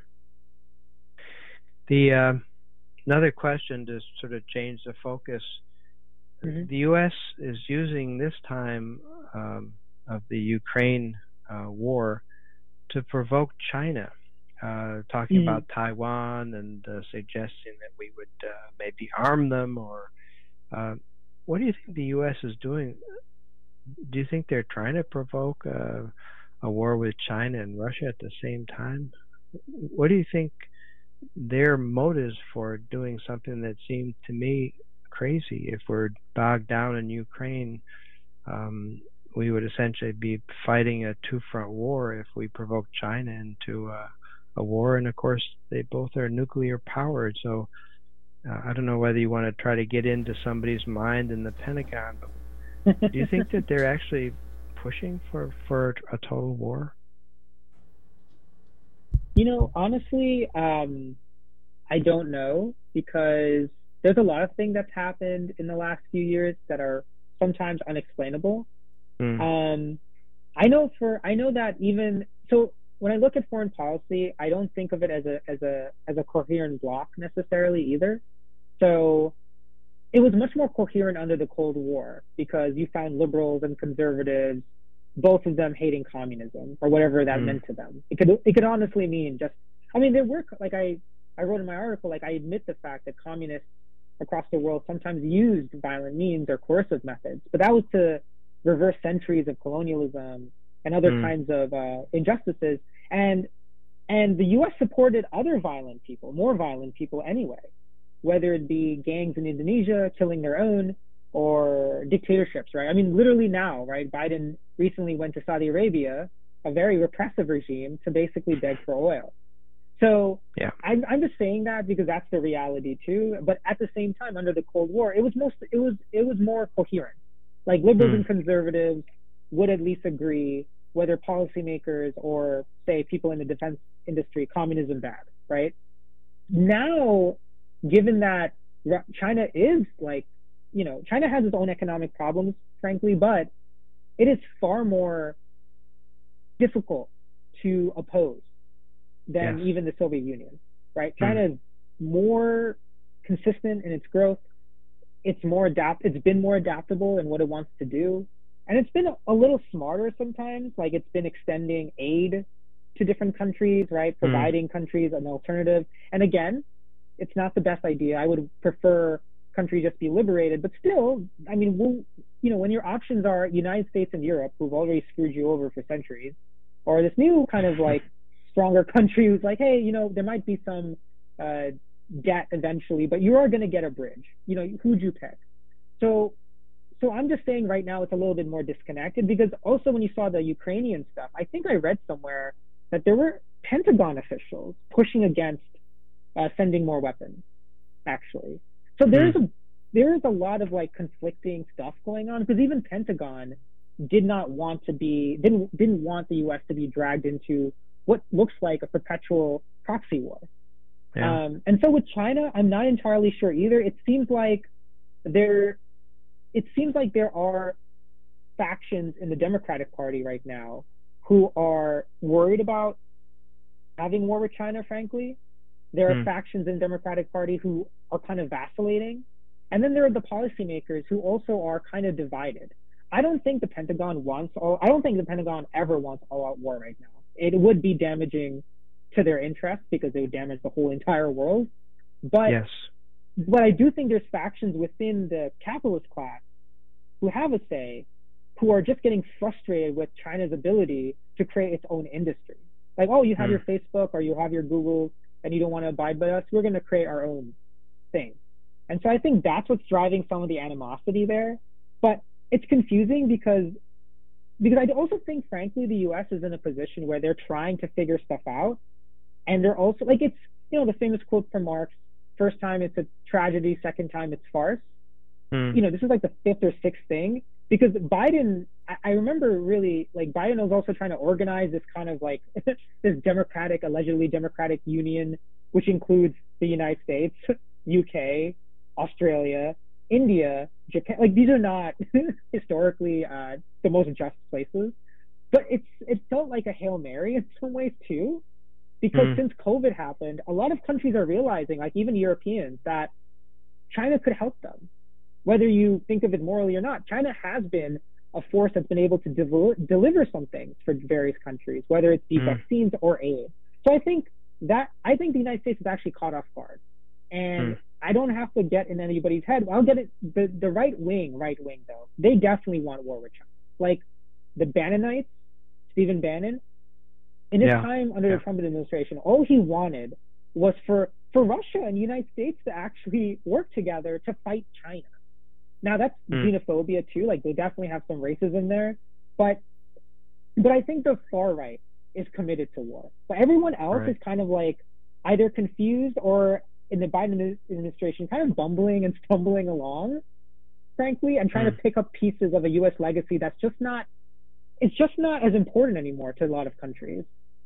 The uh, another question to sort of change the focus. Mm-hmm. The U S is using this time um, of the Ukraine uh, war to provoke China, uh, talking mm-hmm. about Taiwan and uh, suggesting that we would uh, maybe arm them. Or uh, what do you think the U S is doing? Do you think they're trying to provoke uh, a war with China and Russia at the same time? What do you think their motives for doing something that seemed to me crazy? If we're bogged down in Ukraine, um, we would essentially be fighting a two-front war if we provoke China into uh, a war. And of course, they both are nuclear powered. So uh, I don't know whether you want to try to get into somebody's mind in the Pentagon, but do you think that they're actually pushing for, for a total war? You know, honestly, um, I don't know, because there's a lot of things that's happened in the last few years that are sometimes unexplainable. Mm. Um, I know for I know that even so, when I look at foreign policy, I don't think of it as a as a as a coherent block necessarily either. So it was much more coherent under the Cold War, because you found liberals and conservatives, both of them hating communism or whatever that mm. meant to them. It could it could honestly mean just, I mean, there were, like I, I wrote in my article, like I admit the fact that communists across the world sometimes used violent means or coercive methods, but that was to reverse centuries of colonialism and other mm. kinds of uh, injustices. And and the U S supported other violent people, more violent people anyway, whether it be gangs in Indonesia killing their own, or dictatorships, right? I mean, literally now, right? Biden recently went to Saudi Arabia, a very repressive regime, to basically beg for oil. So yeah. I'm, I'm just saying that because that's the reality too. But at the same time, under the Cold War, it was most, it was, it was more coherent. Like liberals mm. and conservatives would at least agree, whether policymakers or say people in the defense industry, communism bad, right? Now, given that China is like, you know, China has its own economic problems, frankly, but it is far more difficult to oppose than yes. even the Soviet Union, right? Mm. China is more consistent in its growth. It's more adapt. It's been more adaptable in what it wants to do, and it's been a, a little smarter sometimes. Like it's been extending aid to different countries, right? Providing mm. countries an alternative. And again, it's not the best idea. I would prefer country just be liberated, but still, I mean, we'll, you know, when your options are United States and Europe, who've already screwed you over for centuries, or this new kind of like stronger country who's like, hey, you know, there might be some uh, debt eventually, but you are going to get a bridge. You know, who'd you pick? So, so I'm just saying right now it's a little bit more disconnected, because also when you saw the Ukrainian stuff, I think I read somewhere that there were Pentagon officials pushing against uh, sending more weapons, actually. So there's a there is a lot of like conflicting stuff going on, because even Pentagon did not want to be didn't didn't want the U S to be dragged into what looks like a perpetual proxy war. Yeah. Um, and so with China, I'm not entirely sure either. It seems like there it seems like there are factions in the Democratic Party right now who are worried about having war with China, frankly. There are mm. factions in the Democratic Party who are kind of vacillating. And then there are the policymakers who also are kind of divided. I don't think the Pentagon wants all, I don't think the Pentagon ever wants all-out war right now. it would be damaging to their interests because it would damage the whole entire world. But yes. but I do think there's factions within the capitalist class who have a say, who are just getting frustrated with China's ability to create its own industry. Like, oh, you have mm. your Facebook or you have your Google and you don't want to abide by us, we're going to create our own thing. And so I think that's what's driving some of the animosity there. But it's confusing because because I also think, frankly, the U S is in a position where they're trying to figure stuff out. And they're also, like, it's, you know, the famous quote from Marx, first time it's a tragedy, second time it's farce. Mm. You know, this is like the fifth or sixth thing. Because Biden, I remember really, like, Biden was also trying to organize this kind of like this democratic, allegedly democratic union, which includes the United States, U K, Australia, India, Japan. Like, these are not historically uh, the most just places, but it's it felt like a Hail Mary in some ways too, because mm. since COVID happened, a lot of countries are realizing, like even Europeans, that China could help them. Whether you think of it morally or not, China has been a force that's been able to devel- deliver some things for various countries, whether it's be mm. vaccines or aid. So I think that I think the United States is actually caught off guard, and mm. I don't have to get in anybody's head. I'll get it. The the right wing, right wing though, they definitely want war with China. Like the Bannonites, Stephen Bannon, in his yeah. time under yeah. the Trump administration, all he wanted was for for Russia and the United States to actually work together to fight China. Now that's mm. xenophobia too. Like they definitely have some racism there, but but I think the far right is committed to war. But everyone else right. is kind of like either confused or in the Biden administration kind of bumbling and stumbling along, frankly, and trying mm. to pick up pieces of a U S legacy that's just not it's just not as important anymore to a lot of countries.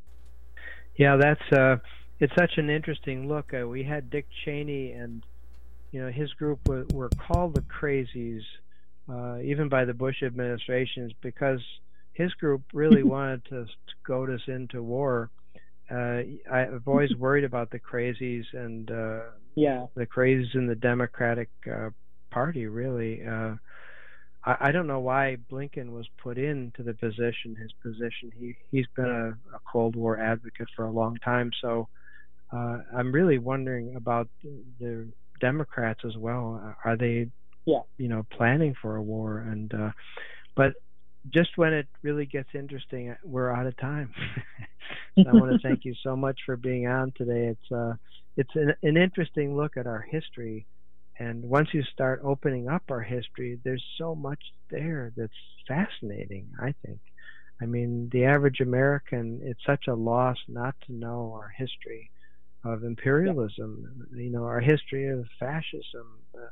Yeah, that's uh, it's such an interesting look. Uh, we had Dick Cheney and. You know, his group were, were called the Crazies, uh, even by the Bush administrations, because his group really wanted to, to goad us into war. Uh, I've always worried about the Crazies and uh, yeah. the Crazies in the Democratic uh, Party, really. Uh, I, I don't know why Blinken was put into the position, his position. He, he's been a, a Cold War advocate for a long time, so uh, I'm really wondering about the, the Democrats as well. Are they, yeah. you know, planning for a war? And uh, but just when it really gets interesting, we're out of time. So I want to thank you so much for being on today. It's uh, it's an, an interesting look at our history, and once you start opening up our history, there's so much there that's fascinating. I think. I mean, the average American, it's such a loss not to know our history of imperialism, you know, our history of fascism, uh,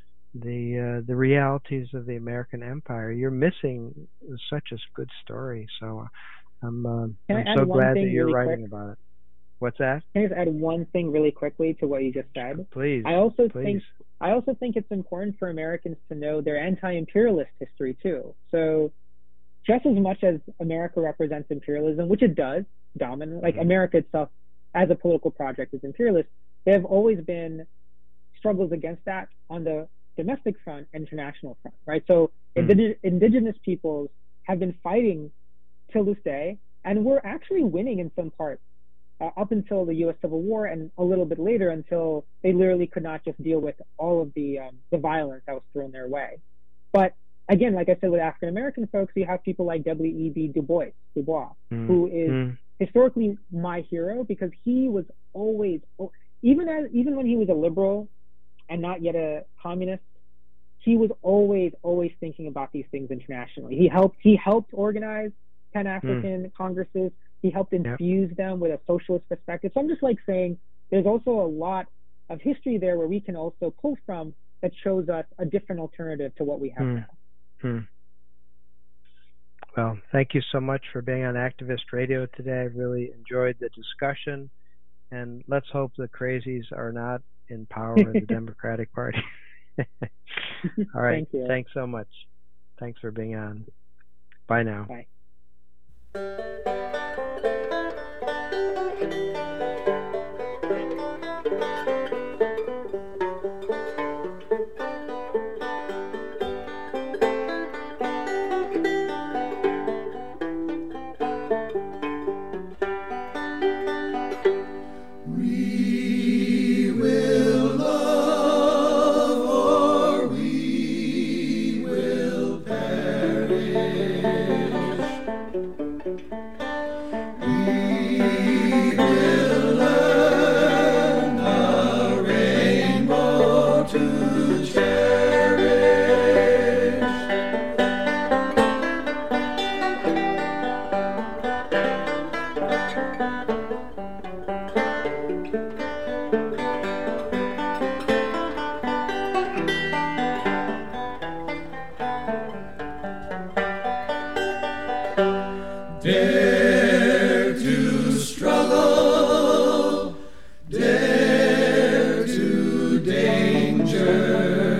the uh, the realities of the American empire. You're missing such a good story. So I'm uh, I'm so glad that you're really writing quick? about it. What's that? Can I just add one thing really quickly to what you just said? Please. I also please. think I also think it's important for Americans to know their anti-imperialist history too. So just as much as America represents imperialism, which it does, dominant, like mm-hmm. America itself as a political project is imperialist, there have always been struggles against that on the domestic front and international front, right? So mm. indig- indigenous peoples have been fighting till this day, and we're actually winning in some parts uh, up until the U S Civil War and a little bit later until they literally could not just deal with all of the um, the violence that was thrown their way. But again, like I said, with African American folks, you have people like W E B Du Bois, Du Bois, mm. who is mm. historically my hero because he was always, even as even when he was a liberal and not yet a communist, he was always always thinking about these things internationally. He helped he helped organize Pan-African mm. congresses. He helped infuse yep. them with a socialist perspective. So I'm just like saying there's also a lot of history there where we can also pull from that shows us a different alternative to what we have mm. now. Hmm. Well, thank you so much for being on Activist Radio today. I really enjoyed the discussion, and let's hope the Crazies are not in power in the Democratic Party. All right. Thank you. Thanks so much. Thanks for being on. Bye now. Bye. Dare to struggle, dare to danger,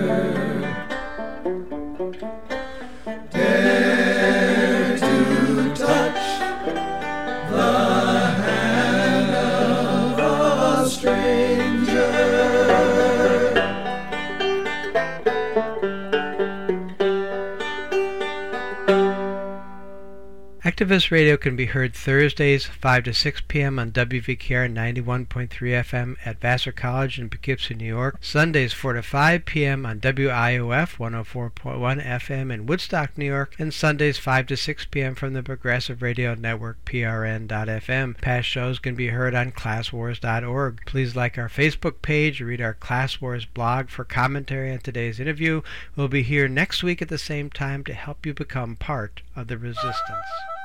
dare to touch the hand of a stranger. Activist Radio can be heard Thursdays five to six p.m. on W V K R ninety-one point three F M at Vassar College in Poughkeepsie, New York. Sundays four to five p.m. on W I O F one oh four point one F M in Woodstock, New York. And Sundays five to six p.m. from the Progressive Radio Network, P R N dot F M. Past shows can be heard on class wars dot org. Please like our Facebook page, read our Class Wars blog for commentary on today's interview. We'll be here next week at the same time to help you become part of the resistance.